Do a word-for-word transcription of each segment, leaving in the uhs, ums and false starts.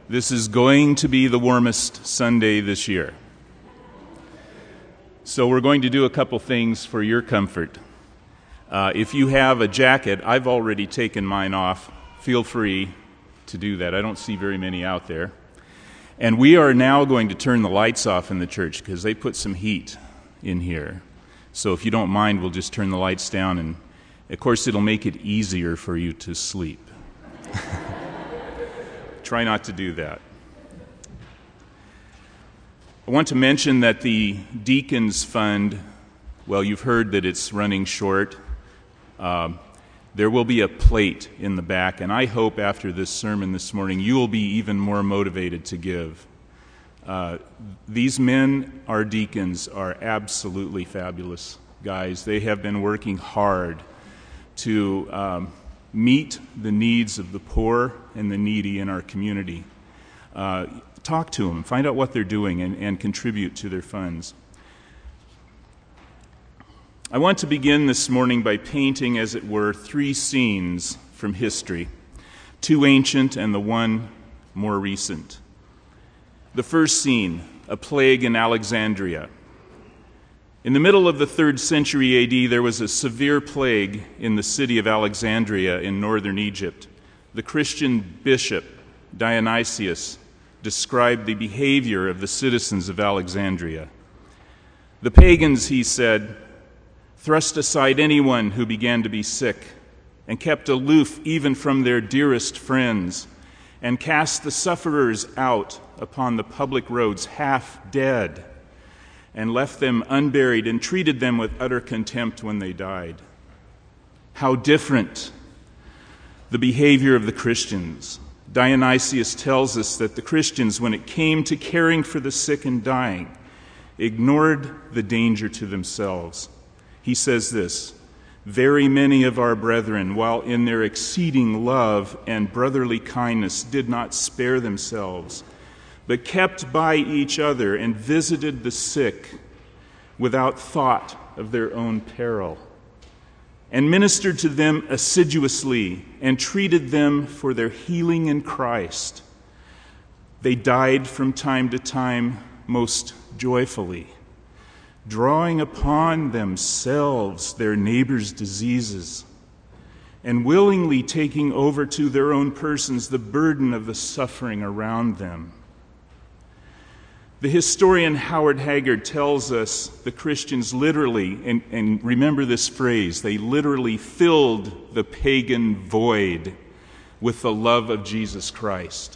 This is going to be the warmest Sunday this year. So we're going to do a couple things for your comfort. Uh, if you have a jacket, I've already taken mine off. Feel free to do that. I don't see very many out there. And we are now going to turn the lights off in the church because they put some heat in here. So if you don't mind, we'll just turn the lights down, and of course it'll make it easier for you to sleep. Try not to do that. I want to mention that the Deacons Fund, well, you've heard that it's running short. Uh, there will be a plate in the back, and I hope after this sermon this morning you will be even more motivated to give. Uh, these men, our deacons, are absolutely fabulous guys. They have been working hard to um, meet the needs of the poor and the needy in our community. Uh, talk to them, find out what they're doing, and, and contribute to their funds. I want to begin this morning by painting, as it were, three scenes from history, two ancient and the one more recent. The first scene, a plague in Alexandria. In the middle of the third century A D, there was a severe plague in the city of Alexandria in northern Egypt. The Christian bishop, Dionysius, described the behavior of the citizens of Alexandria. The pagans, he said, thrust aside anyone who began to be sick and kept aloof even from their dearest friends, and cast the sufferers out upon the public roads half dead, and left them unburied and treated them with utter contempt when they died. How different the behavior of the Christians. Dionysius tells us that the Christians, when it came to caring for the sick and dying, ignored the danger to themselves. He says this, "Very many of our brethren, while in their exceeding love and brotherly kindness, did not spare themselves, but kept by each other and visited the sick without thought of their own peril, and ministered to them assiduously and treated them for their healing in Christ. They died from time to time most joyfully, drawing upon themselves their neighbors' diseases, and willingly taking over to their own persons the burden of the suffering around them." The historian Howard Haggard tells us the Christians literally, and, and remember this phrase, they literally filled the pagan void with the love of Jesus Christ.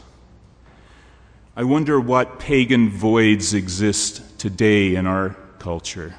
I wonder what pagan voids exist today in our culture.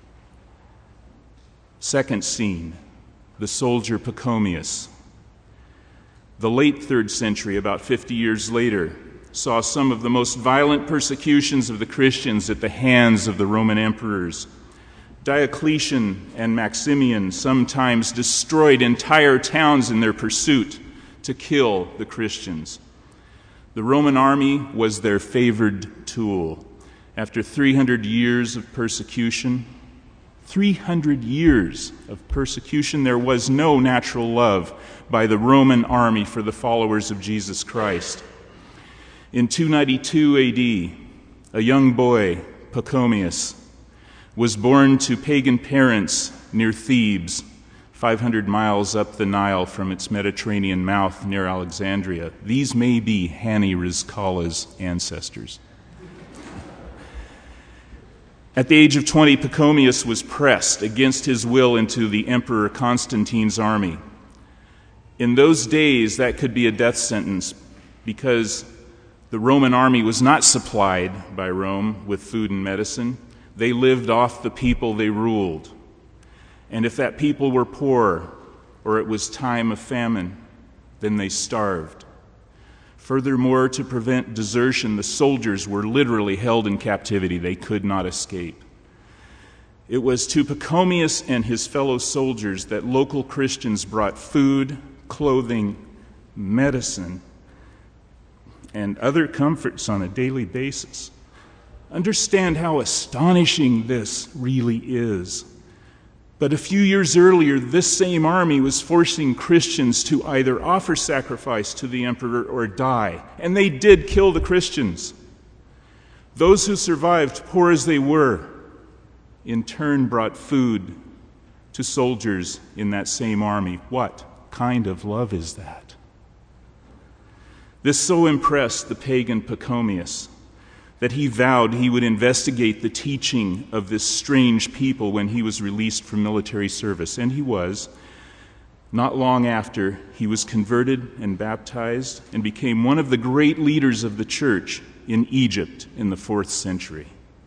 Second scene, the soldier Pachomius. The late third century, about fifty years later, saw some of the most violent persecutions of the Christians at the hands of the Roman emperors. Diocletian and Maximian sometimes destroyed entire towns in their pursuit to kill the Christians. The Roman army was their favored tool. After three hundred years of persecution, three hundred years of persecution, there was no natural love by the Roman army for the followers of Jesus Christ. In two ninety-two A D, a young boy, Pachomius, was born to pagan parents near Thebes, five hundred miles up the Nile from its Mediterranean mouth near Alexandria. These may be Hani Rizqala's ancestors. At the age of twenty, Pachomius was pressed against his will into the Emperor Constantine's army. In those days, that could be a death sentence because the Roman army was not supplied by Rome with food and medicine. They lived off the people they ruled. And if that people were poor or it was time of famine, then they starved. Furthermore, to prevent desertion, the soldiers were literally held in captivity. They could not escape. It was to Pachomius and his fellow soldiers that local Christians brought food, clothing, medicine, and other comforts on a daily basis. Understand how astonishing this really is. But a few years earlier, this same army was forcing Christians to either offer sacrifice to the emperor or die. And they did kill the Christians. Those who survived, poor as they were, in turn brought food to soldiers in that same army. What kind of love is that? This so impressed the pagan Pachomius that he vowed he would investigate the teaching of this strange people when he was released from military service. And he was. Not long after, he was converted and baptized and became one of the great leaders of the church in Egypt in the fourth century.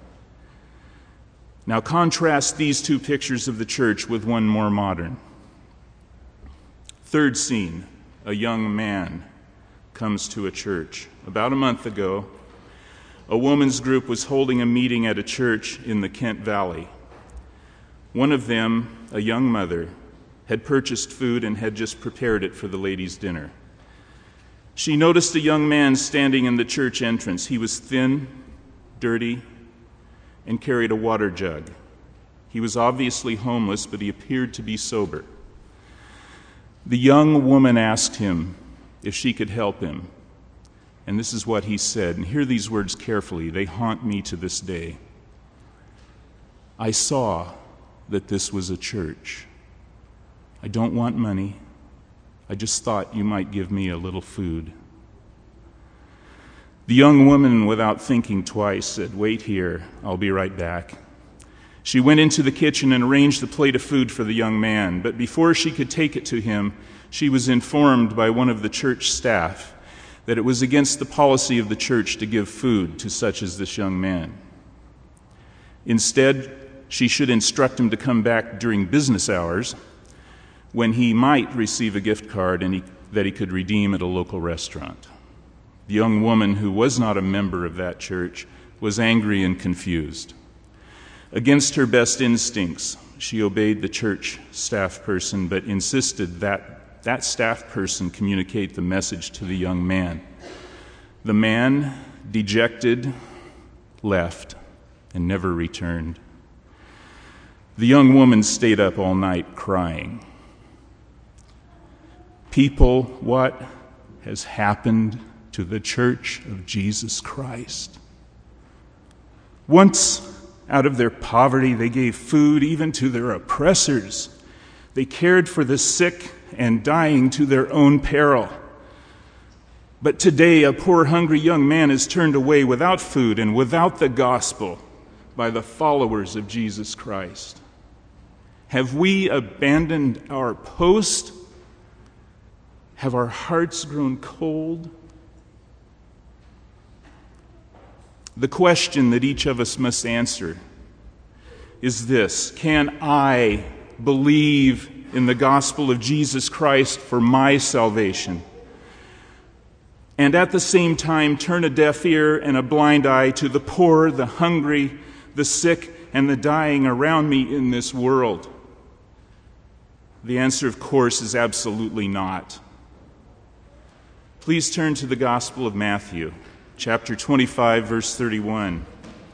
Now contrast these two pictures of the church with one more modern. Third scene, a young man comes to a church. About a month ago, a woman's group was holding a meeting at a church in the Kent Valley. One of them, a young mother, had purchased food and had just prepared it for the ladies' dinner. She noticed a young man standing in the church entrance. He was thin, dirty, and carried a water jug. He was obviously homeless, but he appeared to be sober. The young woman asked him if she could help him. And this is what he said, and hear these words carefully. They haunt me to this day. I saw that this was a church. I don't want money. I just thought you might give me a little food. The young woman, without thinking twice, said, "Wait here, I'll be right back." She went into the kitchen and arranged the plate of food for the young man, but before she could take it to him, she was informed by one of the church staff that it was against the policy of the church to give food to such as this young man. Instead, she should instruct him to come back during business hours when he might receive a gift card and he, that he could redeem at a local restaurant. The young woman, who was not a member of that church, was angry and confused. Against her best instincts, she obeyed the church staff person, but insisted that that staff person communicate the message to the young man. The man, dejected, left and never returned. The young woman stayed up all night crying. People, what has happened to the Church of Jesus Christ? Once, out of their poverty, they gave food even to their oppressors. They cared for the sick and dying to their own peril. But today, a poor, hungry young man is turned away without food and without the gospel by the followers of Jesus Christ. Have we abandoned our post? Have our hearts grown cold? The question that each of us must answer is this: can I believe in the gospel of Jesus Christ for my salvation, and at the same time turn a deaf ear and a blind eye to the poor, the hungry, the sick, and the dying around me in this world? The answer, of course, is absolutely not. Please turn to the Gospel of Matthew, chapter twenty-five, verse thirty-one.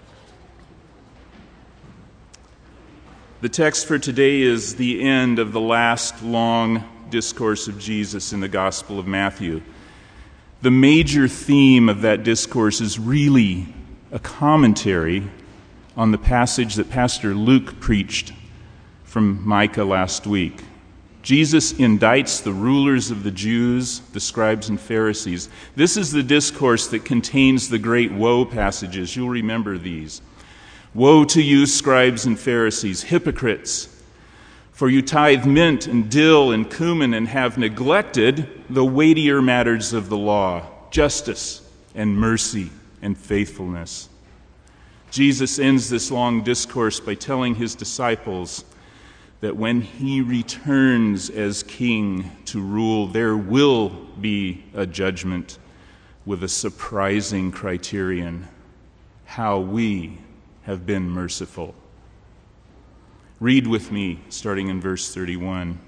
The text for today is the end of the last long discourse of Jesus in the Gospel of Matthew. The major theme of that discourse is really a commentary on the passage that Pastor Luke preached from Micah last week. Jesus indicts the rulers of the Jews, the scribes and Pharisees. This is the discourse that contains the great woe passages. You'll remember these. Woe to you, scribes and Pharisees, hypocrites! For you tithe mint and dill and cumin and have neglected the weightier matters of the law, justice and mercy and faithfulness. Jesus ends this long discourse by telling his disciples that when he returns as king to rule, there will be a judgment with a surprising criterion: how we have been merciful. Read with me, starting in verse thirty-one.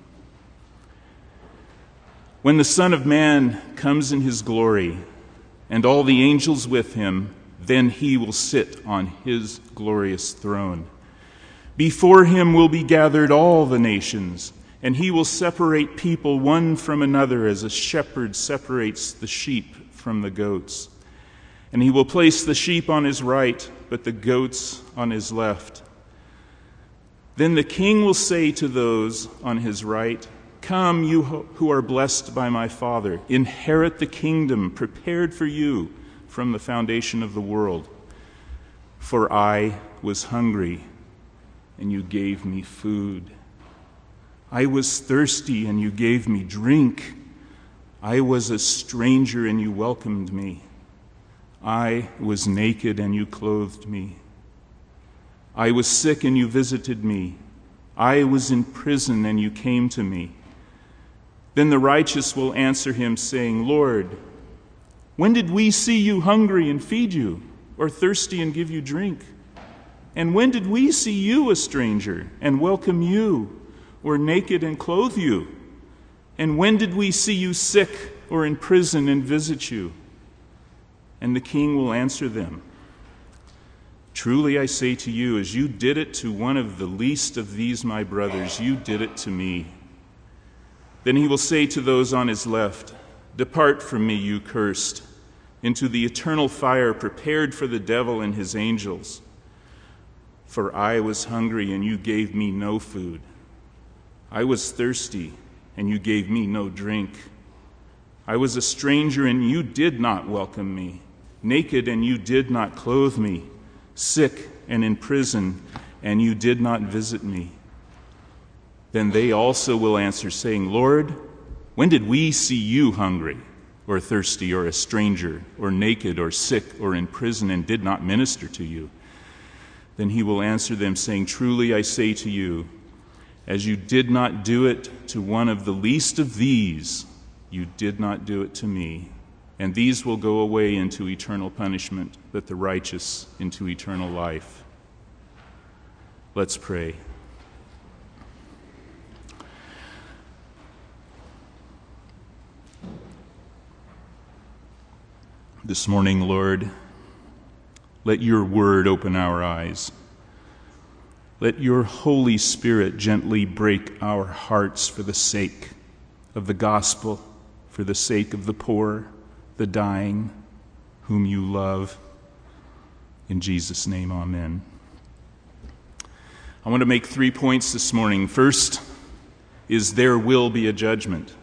When the Son of Man comes in his glory, and all the angels with him, then he will sit on his glorious throne. Before him will be gathered all the nations, and he will separate people one from another as a shepherd separates the sheep from the goats. And he will place the sheep on his right, but the goats on his left. Then the king will say to those on his right, "Come, you who are blessed by my Father, inherit the kingdom prepared for you from the foundation of the world. For I was hungry, and you gave me food. I was thirsty, and you gave me drink. I was a stranger, and you welcomed me. I was naked, and you clothed me. I was sick, and you visited me. I was in prison, and you came to me." Then the righteous will answer him, saying, "Lord, when did we see you hungry and feed you, or thirsty and give you drink? And when did we see you a stranger and welcome you, or naked and clothe you? And when did we see you sick or in prison and visit you?" And the king will answer them, "Truly I say to you, as you did it to one of the least of these my brothers, you did it to me." Then he will say to those on his left, "Depart from me, you cursed, into the eternal fire prepared for the devil and his angels. For I was hungry, and you gave me no food. I was thirsty, and you gave me no drink. I was a stranger, and you did not welcome me. Naked, and you did not clothe me. Sick and in prison, and you did not visit me." Then they also will answer, saying, "Lord, when did we see you hungry, or thirsty, or a stranger, or naked, or sick, or in prison, and did not minister to you?" Then he will answer them, saying, "Truly I say to you, as you did not do it to one of the least of these, you did not do it to me. And these will go away into eternal punishment, but the righteous into eternal life." Let's pray. This morning, Lord, let your word open our eyes. Let your Holy Spirit gently break our hearts for the sake of the gospel, for the sake of the poor, the dying, whom you love. In Jesus' name, amen. I want to make three points this morning. First is there will be a judgment.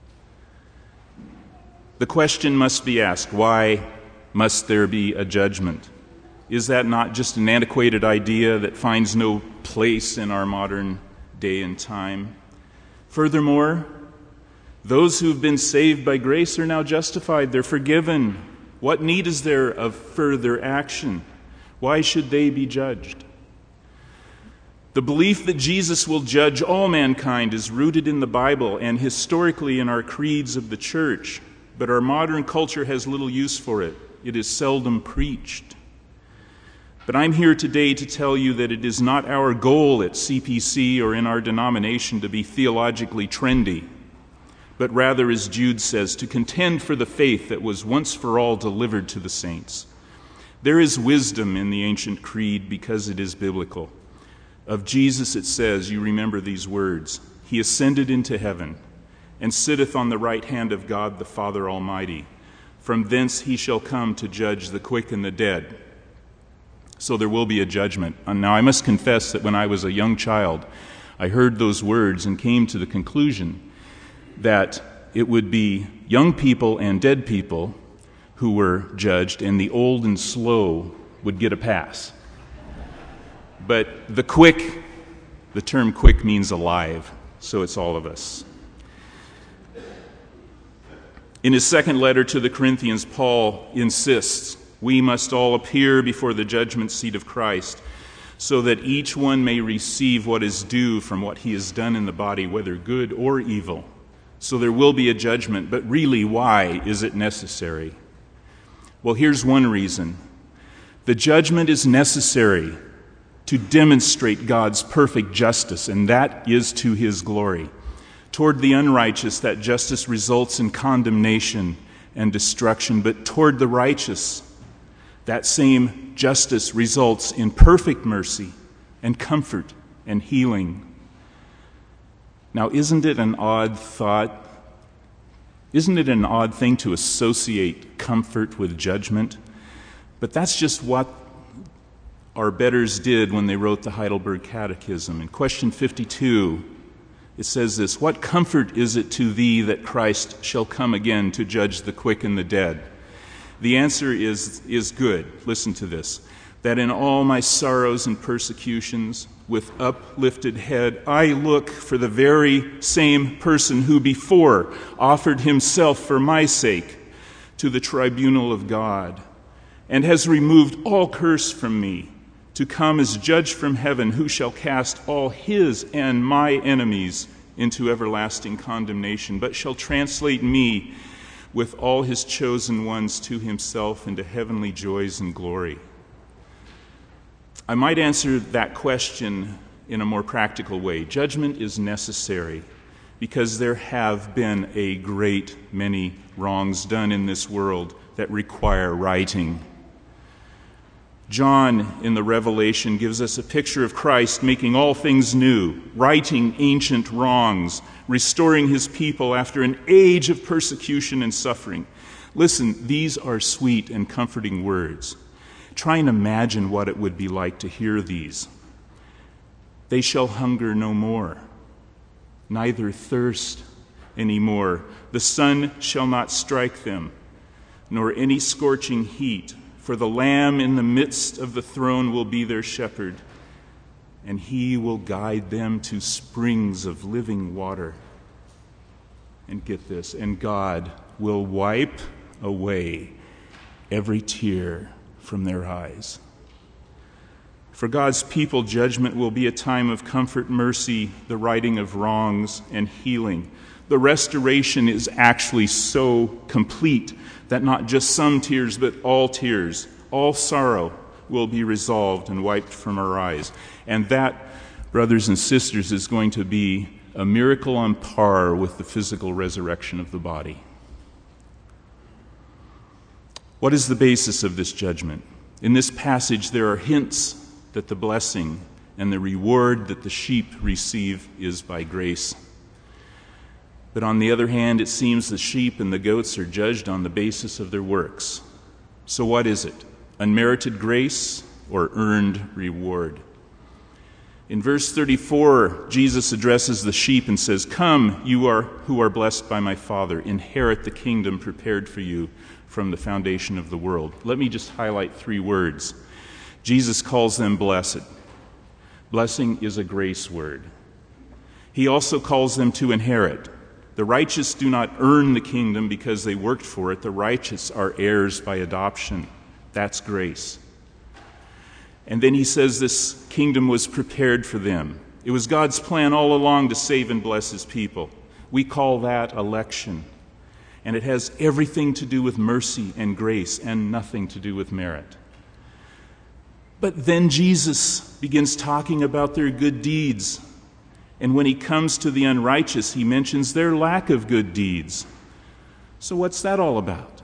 The question must be asked, why must there be a judgment? Is that not just an antiquated idea that finds no place in our modern day and time? Furthermore, those who've been saved by grace are now justified. They're forgiven. What need is there of further action? Why should they be judged? The belief that Jesus will judge all mankind is rooted in the Bible and historically in our creeds of the church, but our modern culture has little use for it. It is seldom preached. But I'm here today to tell you that it is not our goal at C P C or in our denomination to be theologically trendy, but rather, as Jude says, to contend for the faith that was once for all delivered to the saints. There is wisdom in the ancient creed because it is biblical. Of Jesus it says, you remember these words, "He ascended into heaven and sitteth on the right hand of God the Father Almighty. From thence he shall come to judge the quick and the dead." So there will be a judgment. And now I must confess that when I was a young child, I heard those words and came to the conclusion that it would be young people and dead people who were judged, and the old and slow would get a pass. But the quick, the term quick means alive, so it's all of us. In his second letter to the Corinthians, Paul insists, we must all appear before the judgment seat of Christ, so that each one may receive what is due from what he has done in the body, whether good or evil. So there will be a judgment, but really, why is it necessary? Well, here's one reason. The judgment is necessary to demonstrate God's perfect justice, and that is to his glory. Toward the unrighteous, that justice results in condemnation and destruction, but toward the righteous, that same justice results in perfect mercy and comfort and healing. Now, isn't it an odd thought? Isn't it an odd thing to associate comfort with judgment? But that's just what our betters did when they wrote the Heidelberg Catechism. In question fifty-two, it says this: "What comfort is it to thee that Christ shall come again to judge the quick and the dead?" The answer is, is good. Listen to this: "That in all my sorrows and persecutions, with uplifted head, I look for the very same person who before offered himself for my sake to the tribunal of God, and has removed all curse from me, to come as judge from heaven, who shall cast all his and my enemies into everlasting condemnation, but shall translate me with all his chosen ones to himself into heavenly joys and glory." I might answer that question in a more practical way. Judgment is necessary because there have been a great many wrongs done in this world that require righting. John in the Revelation gives us a picture of Christ making all things new, righting ancient wrongs, restoring his people after an age of persecution and suffering. Listen, these are sweet and comforting words. Try and imagine what it would be like to hear these. "They shall hunger no more, neither thirst any more. The sun shall not strike them, nor any scorching heat. For the Lamb in the midst of the throne will be their shepherd, and he will guide them to springs of living water." And get this: "And God will wipe away every tear from their eyes." For God's people, judgment will be a time of comfort, mercy, the righting of wrongs, and healing. The restoration is actually so complete that not just some tears, but all tears, all sorrow will be resolved and wiped from our eyes. And that, brothers and sisters, is going to be a miracle on par with the physical resurrection of the body. What is the basis of this judgment? In this passage, there are hints that the blessing and the reward that the sheep receive is by grace. But on the other hand, it seems the sheep and the goats are judged on the basis of their works. So what is it? Unmerited grace or earned reward? In verse thirty-four, Jesus addresses the sheep and says, "Come, you are who are blessed by my Father, inherit the kingdom prepared for you from the foundation of the world." Let me just highlight three words. Jesus calls them blessed. Blessing is a grace word. He also calls them to inherit. The righteous do not earn the kingdom because they worked for it. The righteous are heirs by adoption. That's grace. And then he says this kingdom was prepared for them. It was God's plan all along to save and bless his people. We call that election. And it has everything to do with mercy and grace and nothing to do with merit. But then Jesus begins talking about their good deeds. And when he comes to the unrighteous, he mentions their lack of good deeds. So what's that all about?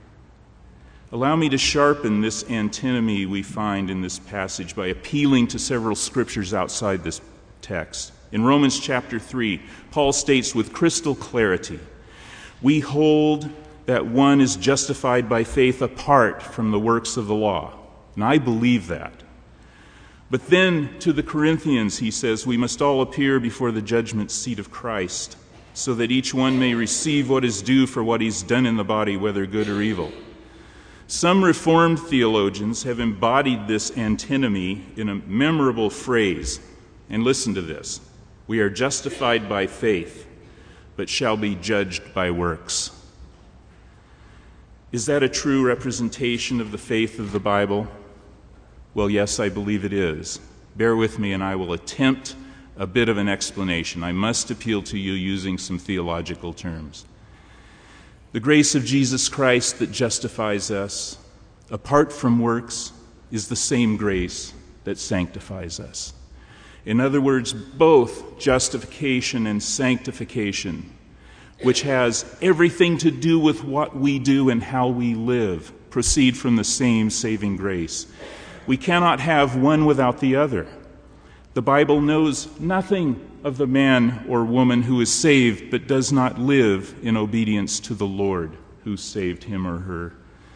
Allow me to sharpen this antinomy we find in this passage by appealing to several scriptures outside this text. In Romans chapter three, Paul states with crystal clarity, "We hold that one is justified by faith apart from the works of the law." And I believe that. But then to the Corinthians, he says, "We must all appear before the judgment seat of Christ, so that each one may receive what is due for what he's done in the body, whether good or evil." Some Reformed theologians have embodied this antinomy in a memorable phrase. And listen to this: "We are justified by faith, but shall be judged by works." Is that a true representation of the faith of the Bible? Well, yes, I believe it is. Bear with me and I will attempt a bit of an explanation. I must appeal to you using some theological terms. The grace of Jesus Christ that justifies us, apart from works, is the same grace that sanctifies us. In other words, both justification and sanctification, which has everything to do with what we do and how we live, proceed from the same saving grace. We cannot have one without the other. The Bible knows nothing of the man or woman who is saved but does not live in obedience to the Lord who saved him or her.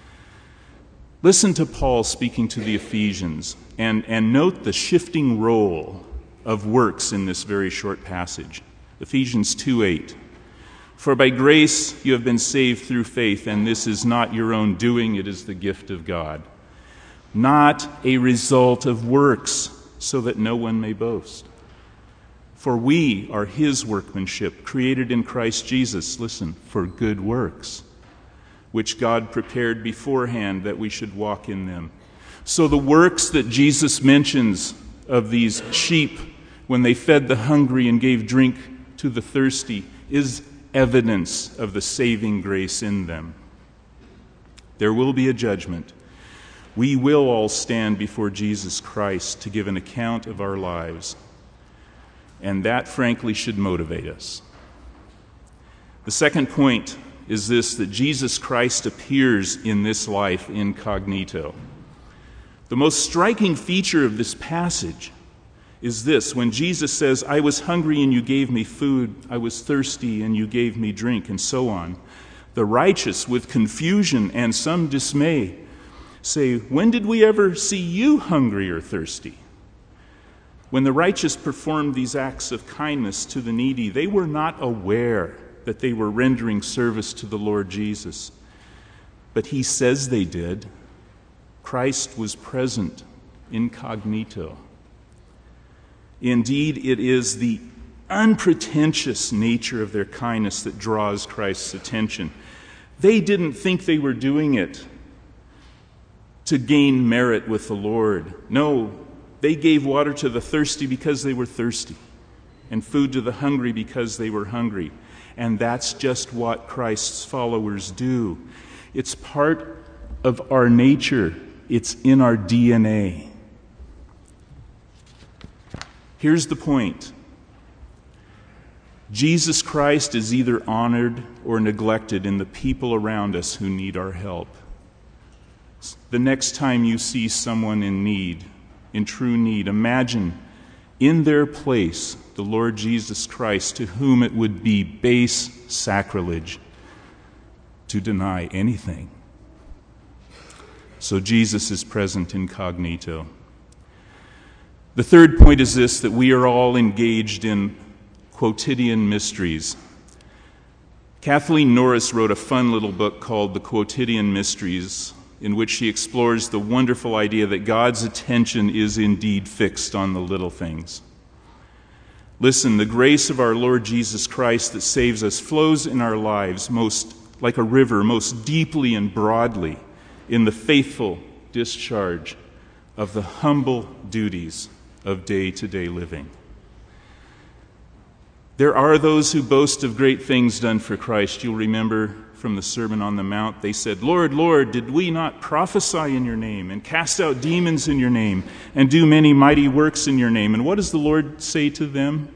Listen to Paul speaking to the Ephesians, and, and note the shifting role of works in this very short passage. Ephesians two eight. For by grace you have been saved through faith, and this is not your own doing, it is the gift of God. Not a result of works, so that no one may boast. For we are his workmanship, created in Christ Jesus, listen, for good works, which God prepared beforehand that we should walk in them. So the works that Jesus mentions of these sheep when they fed the hungry and gave drink to the thirsty is evidence of the saving grace in them. There will be a judgment. We will all stand before Jesus Christ to give an account of our lives. And that, frankly, should motivate us. The second point is this, that Jesus Christ appears in this life incognito. The most striking feature of this passage is this: when Jesus says, I was hungry and you gave me food, I was thirsty and you gave me drink, and so on, the righteous, with confusion and some dismay, say, when did we ever see you hungry or thirsty? When the righteous performed these acts of kindness to the needy, they were not aware that they were rendering service to the Lord Jesus. But he says they did. Christ was present incognito. Indeed, it is the unpretentious nature of their kindness that draws Christ's attention. They didn't think they were doing it to gain merit with the Lord. No, they gave water to the thirsty because they were thirsty, and food to the hungry because they were hungry. And that's just what Christ's followers do. It's part of our nature. It's in our D N A. Here's the point. Jesus Christ is either honored or neglected in the people around us who need our help. The next time you see someone in need, in true need, imagine in their place the Lord Jesus Christ, to whom it would be base sacrilege to deny anything. So Jesus is present incognito. The third point is this, that we are all engaged in quotidian mysteries. Kathleen Norris wrote a fun little book called The Quotidian Mysteries, in which she explores the wonderful idea that God's attention is indeed fixed on the little things. Listen, the grace of our Lord Jesus Christ that saves us flows in our lives most like a river, most deeply and broadly in the faithful discharge of the humble duties of day-to-day living. There are those who boast of great things done for Christ. You'll remember from the Sermon on the Mount, they said, Lord, Lord, did we not prophesy in your name and cast out demons in your name and do many mighty works in your name? And what does the Lord say to them?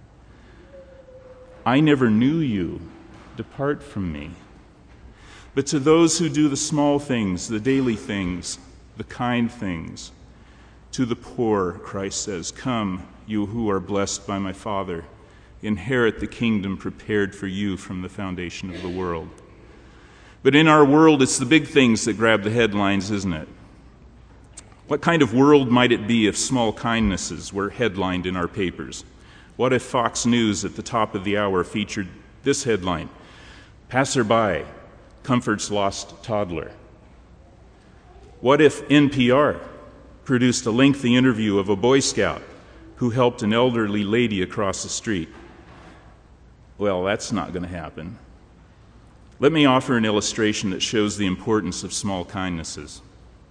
I never knew you. Depart from me. But to those who do the small things, the daily things, the kind things, to the poor, Christ says, come, you who are blessed by my Father, inherit the kingdom prepared for you from the foundation of the world. But in our world, it's the big things that grab the headlines, isn't it? What kind of world might it be if small kindnesses were headlined in our papers? What if Fox News at the top of the hour featured this headline, Passerby comforts lost toddler? What if N P R produced a lengthy interview of a Boy Scout who helped an elderly lady across the street? Well, that's not going to happen. Let me offer an illustration that shows the importance of small kindnesses.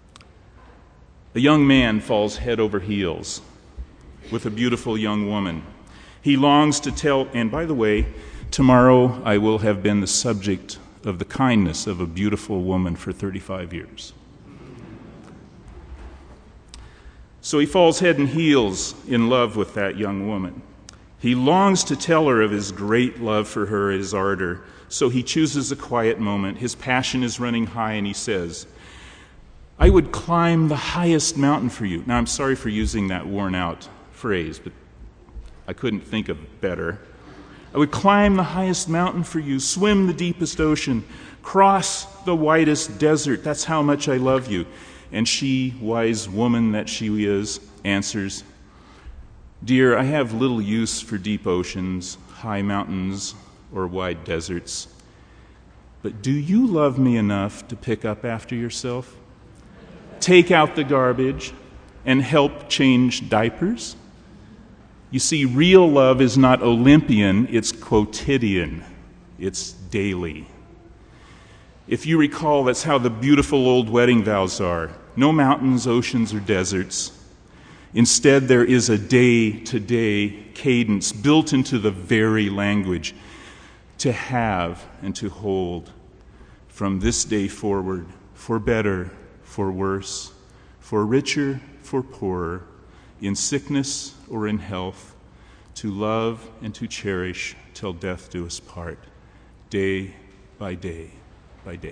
A young man falls head over heels with a beautiful young woman. He longs to tell, and by the way, tomorrow I will have been the subject of the kindness of a beautiful woman for thirty-five years. So he falls head and heels in love with that young woman. He longs to tell her of his great love for her, his ardor. So he chooses a quiet moment. His passion is running high, and he says, I would climb the highest mountain for you. Now, I'm sorry for using that worn-out phrase, but I couldn't think of better. I would climb the highest mountain for you, swim the deepest ocean, cross the widest desert. That's how much I love you. And she, wise woman that she is, answers, Dear, I have little use for deep oceans, high mountains, or wide deserts. But do you love me enough to pick up after yourself? Take out the garbage and help change diapers? You see, real love is not Olympian, it's quotidian. It's daily. If you recall, that's how the beautiful old wedding vows are. No mountains, oceans, or deserts. Instead, there is a day-to-day cadence built into the very language to have and to hold from this day forward, for better, for worse, for richer, for poorer, in sickness or in health, to love and to cherish till death do us part, day by day by day.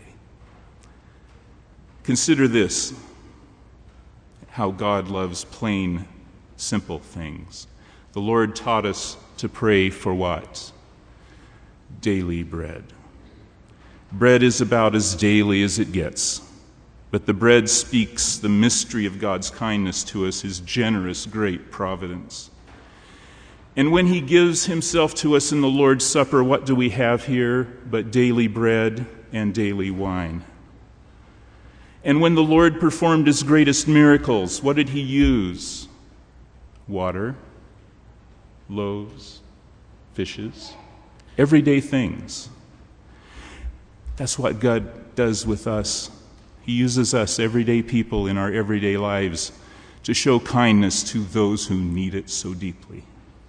Consider this, how God loves plain, simple things. The Lord taught us to pray for what? Daily bread. Bread is about as daily as it gets, but the bread speaks the mystery of God's kindness to us, his generous, great providence. And when he gives himself to us in the Lord's Supper, what do we have here but daily bread and daily wine? And when the Lord performed his greatest miracles, what did he use? Water, loaves, fishes, everyday things. That's what God does with us. He uses us, everyday people in our everyday lives, to show kindness to those who need it so deeply.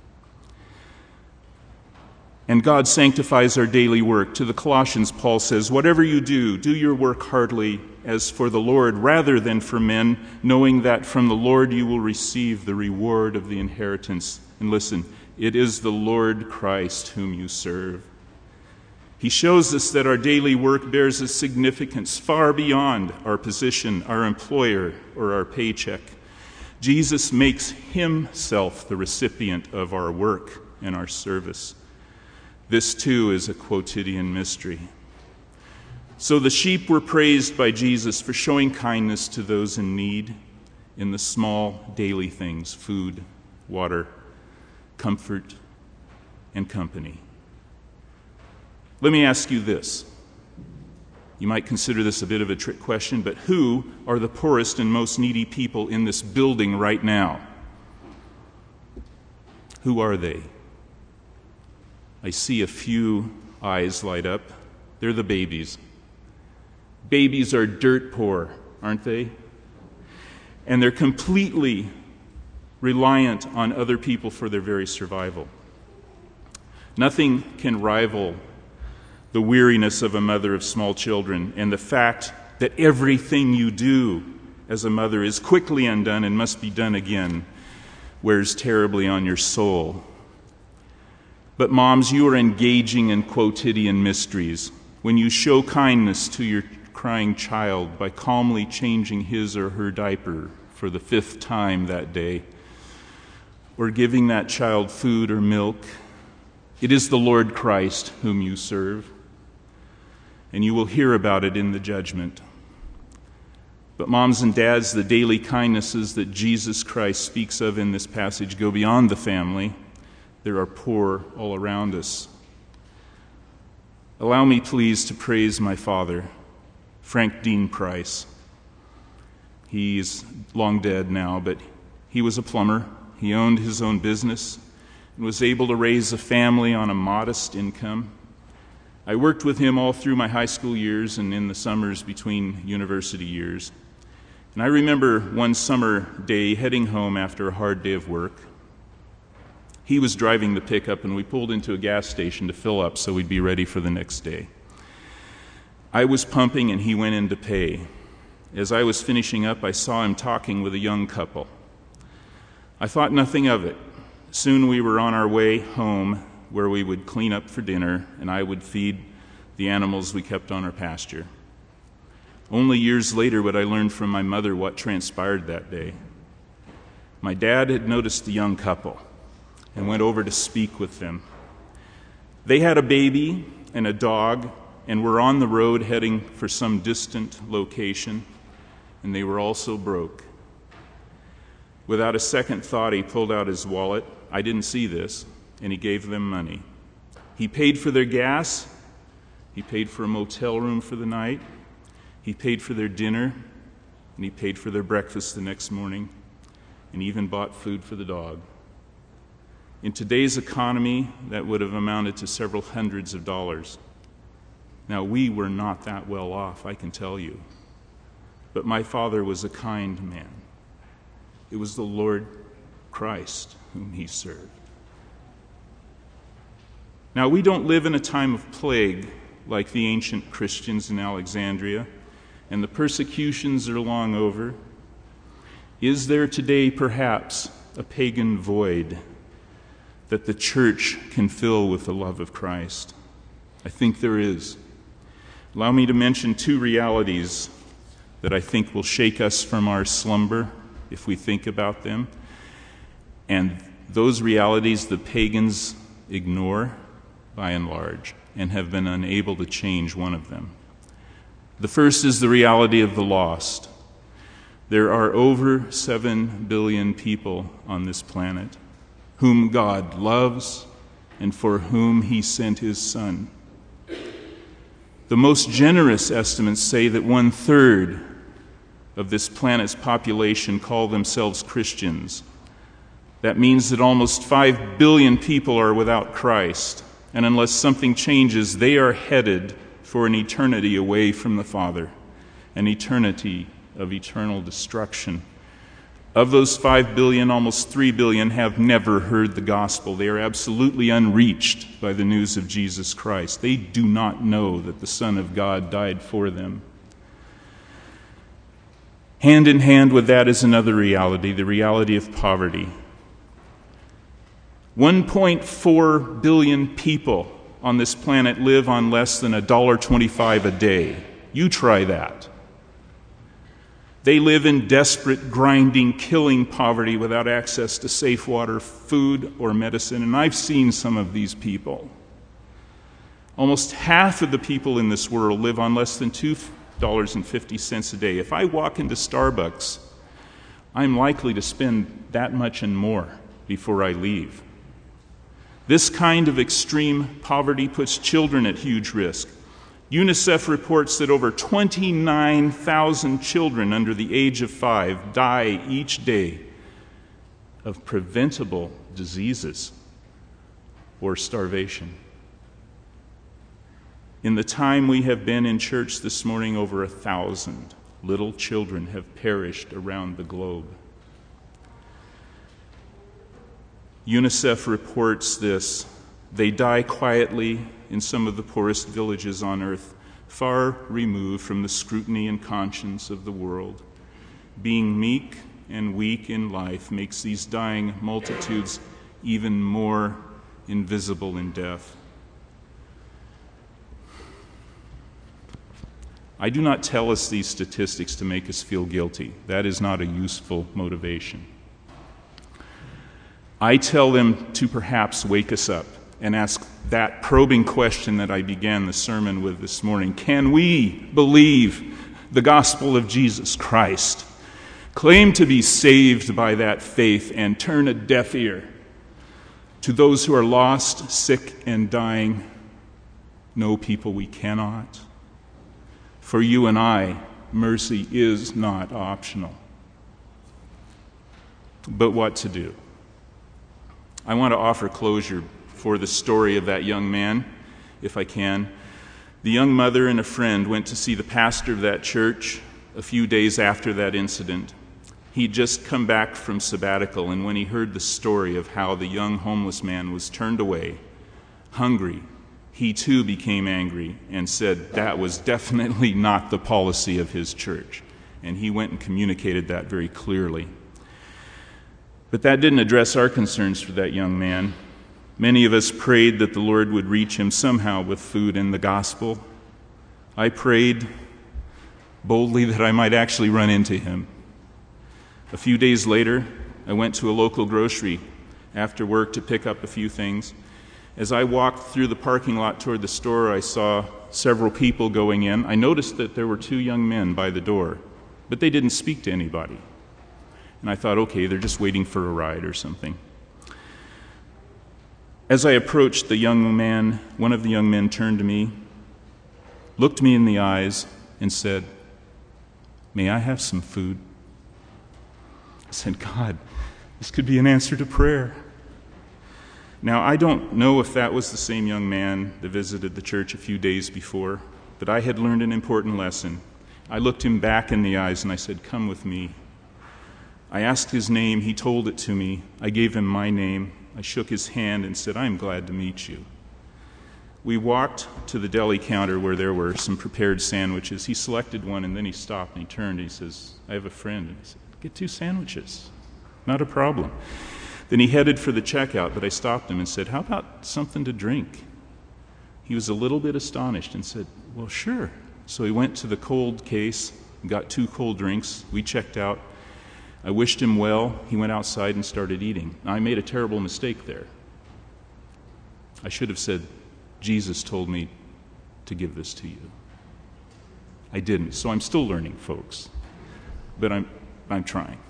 And God sanctifies our daily work. To the Colossians, Paul says, whatever you do, do your work heartily as for the Lord rather than for men, knowing that from the Lord you will receive the reward of the inheritance. And listen, it is the Lord Christ whom you serve. He shows us that our daily work bears a significance far beyond our position, our employer, or our paycheck. Jesus makes himself the recipient of our work and our service. This, too, is a quotidian mystery. So the sheep were praised by Jesus for showing kindness to those in need in the small daily things, food, water, comfort, and company. Let me ask you this. You might consider this a bit of a trick question, but who are the poorest and most needy people in this building right now? Who are they? I see a few eyes light up. They're the babies. Babies are dirt poor, aren't they? And they're completely reliant on other people for their very survival. Nothing can rival the weariness of a mother of small children and the fact that everything you do as a mother is quickly undone and must be done again wears terribly on your soul. But moms, you are engaging in quotidian mysteries when you show kindness to your crying child by calmly changing his or her diaper for the fifth time that day, or giving that child food or milk. It is the Lord Christ whom you serve, and you will hear about it in the judgment. But moms and dads, the daily kindnesses that Jesus Christ speaks of in this passage go beyond the family. There are poor all around us. Allow me, please, to praise my father, Frank Dean Price. He's long dead now, but he was a plumber. He owned his own business and was able to raise a family on a modest income. I worked with him all through my high school years and in the summers between university years. And I remember one summer day heading home after a hard day of work. He was driving the pickup, and we pulled into a gas station to fill up so we'd be ready for the next day. I was pumping, and he went in to pay. As I was finishing up, I saw him talking with a young couple. I thought nothing of it. Soon we were on our way home, where we would clean up for dinner, and I would feed the animals we kept on our pasture. Only years later would I learn from my mother what transpired that day. My dad had noticed the young couple and went over to speak with them. They had a baby and a dog and were on the road heading for some distant location, and they were also broke. Without a second thought, he pulled out his wallet. I didn't see this, and he gave them money. He paid for their gas. He paid for a motel room for the night. He paid for their dinner, and he paid for their breakfast the next morning, and even bought food for the dog. In today's economy, that would have amounted to several hundreds of dollars. Now, we were not that well off, I can tell you. But my father was a kind man. It was the Lord Christ whom he served. Now, we don't live in a time of plague like the ancient Christians in Alexandria, and the persecutions are long over. Is there today perhaps a pagan void that the church can fill with the love of Christ? I think there is. Allow me to mention two realities that I think will shake us from our slumber if we think about them. And those realities the pagans ignore by and large and have been unable to change one of them. The first is the reality of the lost. There are over seven billion people on this planet whom God loves and for whom he sent his Son. The most generous estimates say that one-third of this planet's population call themselves Christians. That means that almost five billion people are without Christ, and unless something changes, they are headed for an eternity away from the Father, an eternity of eternal destruction. Of those five billion, almost three billion have never heard the gospel. They are absolutely unreached by the news of Jesus Christ. They do not know that the Son of God died for them. Hand in hand with that is another reality, the reality of poverty. one point four billion people on this planet live on less than one dollar and twenty-five cents a day. You try that. They live in desperate, grinding, killing poverty without access to safe water, food, or medicine. And I've seen some of these people. Almost half of the people in this world live on less than two dollars and fifty cents a day. If I walk into Starbucks, I'm likely to spend that much and more before I leave. This kind of extreme poverty puts children at huge risk. UNICEF reports that over twenty-nine thousand children under the age of five die each day of preventable diseases or starvation. In the time we have been in church this morning, over a thousand little children have perished around the globe. UNICEF reports this. They die quietly in some of the poorest villages on earth, far removed from the scrutiny and conscience of the world. Being meek and weak in life makes these dying multitudes even more invisible in death. I do not tell us these statistics to make us feel guilty. That is not a useful motivation. I tell them to perhaps wake us up and ask that probing question that I began the sermon with this morning. Can we believe the gospel of Jesus Christ, claim to be saved by that faith, and turn a deaf ear to those who are lost, sick, and dying? No, people, we cannot. For you and I, mercy is not optional. But what to do? I want to offer closure for the story of that young man, if I can. The young mother and a friend went to see the pastor of that church a few days after that incident. He'd just come back from sabbatical, and when he heard the story of how the young homeless man was turned away, hungry, he too became angry and said that was definitely not the policy of his church. And he went and communicated that very clearly. But that didn't address our concerns for that young man. Many of us prayed that the Lord would reach him somehow with food and the gospel. I prayed boldly that I might actually run into him. A few days later, I went to a local grocery after work to pick up a few things. As I walked through the parking lot toward the store, I saw several people going in. I noticed that there were two young men by the door, but they didn't speak to anybody. And I thought, okay, they're just waiting for a ride or something. As I approached the young man, one of the young men turned to me, looked me in the eyes, and said, "May I have some food?" I said, "God, this could be an answer to prayer." Now, I don't know if that was the same young man that visited the church a few days before, but I had learned an important lesson. I looked him back in the eyes and I said, "Come with me." I asked his name, he told it to me. I gave him my name. I shook his hand and said, "I'm glad to meet you." We walked to the deli counter where there were some prepared sandwiches. He selected one and then he stopped and he turned and he says, "I have a friend." And I said, "Get two sandwiches. Not a problem." Then he headed for the checkout, but I stopped him and said, "How about something to drink?" He was a little bit astonished and said, "Well, sure." So he went to the cold case and got two cold drinks. We checked out. I wished him well. He went outside and started eating. Now, I made a terrible mistake there. I should have said, "Jesus told me to give this to you." I didn't, so I'm still learning, folks. But I'm, I'm trying.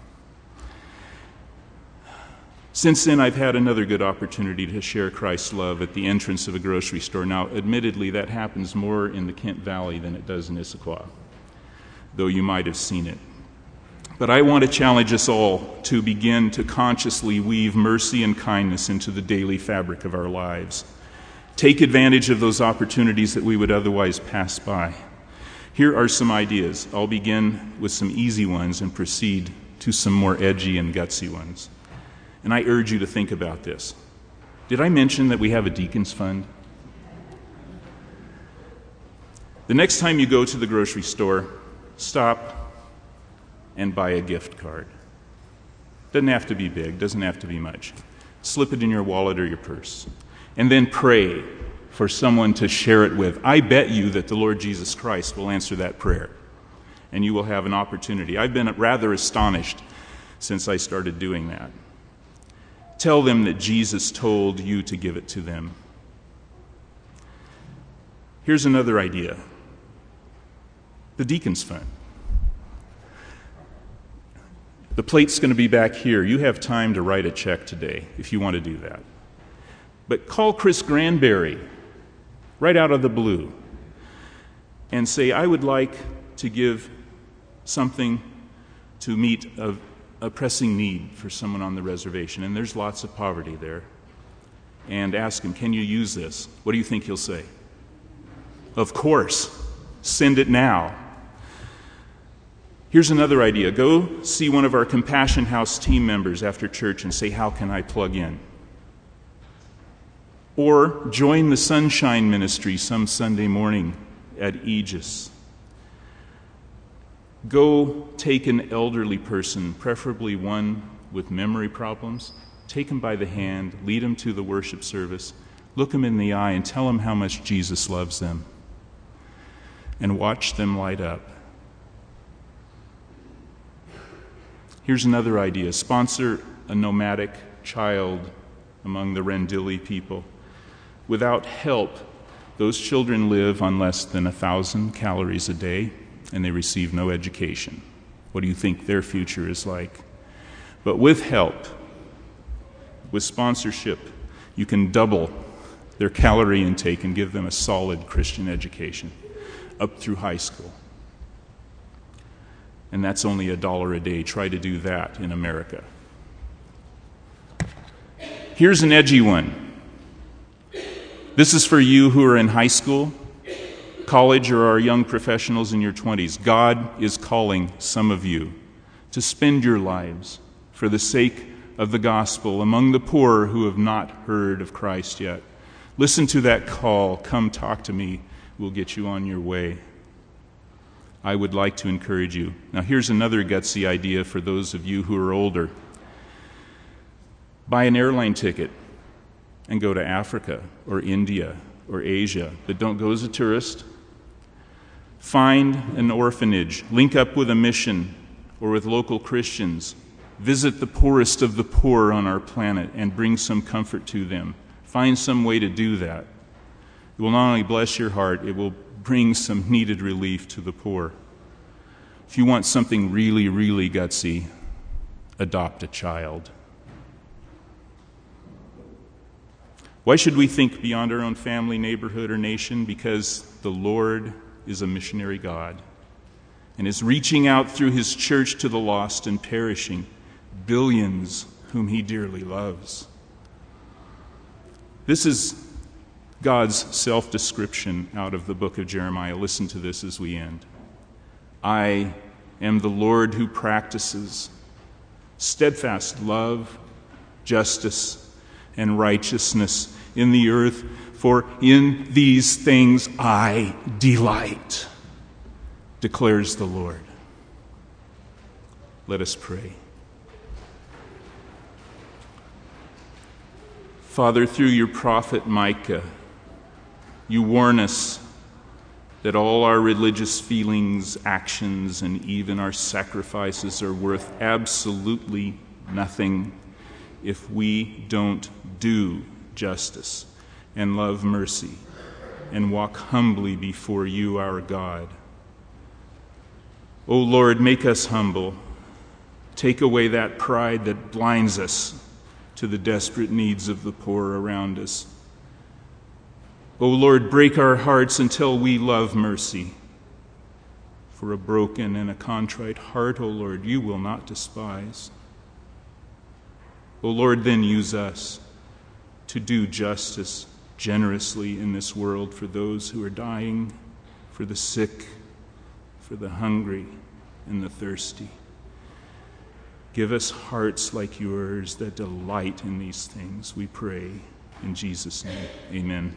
Since then, I've had another good opportunity to share Christ's love at the entrance of a grocery store. Now, admittedly, that happens more in the Kent Valley than it does in Issaquah, though you might have seen it. But I want to challenge us all to begin to consciously weave mercy and kindness into the daily fabric of our lives. Take advantage of those opportunities that we would otherwise pass by. Here are some ideas. I'll begin with some easy ones and proceed to some more edgy and gutsy ones. And I urge you to think about this. Did I mention that we have a deacons fund? The next time you go to the grocery store, stop and buy a gift card. Doesn't have to be big, doesn't have to be much. Slip it in your wallet or your purse. And then pray for someone to share it with. I bet you that the Lord Jesus Christ will answer that prayer, and you will have an opportunity. I've been rather astonished since I started doing that. Tell them that Jesus told you to give it to them. Here's another idea. The Deacons Fund. The plate's going to be back here. You have time to write a check today if you want to do that. But call Chris Granberry right out of the blue and say, "I would like to give something to meet a, a pressing need for someone on the reservation, and there's lots of poverty there." And ask him, "Can you use this?" What do you think he'll say? "Of course. Send it now." Here's another idea. Go see one of our Compassion House team members after church and say, "How can I plug in?" Or join the Sunshine Ministry some Sunday morning at Aegis. Go take an elderly person, preferably one with memory problems, take him by the hand, lead him to the worship service, look him in the eye, and tell him how much Jesus loves them. And watch them light up. Here's another idea. Sponsor a nomadic child among the Rendille people. Without help, those children live on less than a thousand calories a day, and they receive no education. What do you think their future is like? But with help, with sponsorship, you can double their calorie intake and give them a solid Christian education up through high school. And that's only a dollar a day. Try to do that in America. Here's an edgy one. This is for you who are in high school, college, or are young professionals in your twenties. God is calling some of you to spend your lives for the sake of the gospel among the poor who have not heard of Christ yet. Listen to that call. Come talk to me. We'll get you on your way. I would like to encourage you. Now, here's another gutsy idea for those of you who are older. Buy an airline ticket and go to Africa or India or Asia, but don't go as a tourist. Find an orphanage, link up with a mission or with local Christians, visit the poorest of the poor on our planet and bring some comfort to them. Find some way to do that. It will not only bless your heart, it will bring some needed relief to the poor. If you want something really, really gutsy, adopt a child. Why should we think beyond our own family, neighborhood, or nation? Because the Lord is a missionary God and is reaching out through his church to the lost and perishing, billions whom he dearly loves. This is God's self-description out of the book of Jeremiah. Listen to this as we end. I am the Lord who practices steadfast love, justice, and righteousness in the earth, for in these things I delight, declares the Lord. Let us pray. Father, through your prophet Micah, you warn us that all our religious feelings, actions, and even our sacrifices are worth absolutely nothing if we don't do justice and love mercy and walk humbly before you, our God. O Lord, make us humble. Take away that pride that blinds us to the desperate needs of the poor around us. O Lord, break our hearts until we love mercy. For a broken and a contrite heart, O Lord, you will not despise. O Lord, then use us to do justice generously in this world for those who are dying, for the sick, for the hungry and the thirsty. Give us hearts like yours that delight in these things, we pray. In Jesus' name, amen.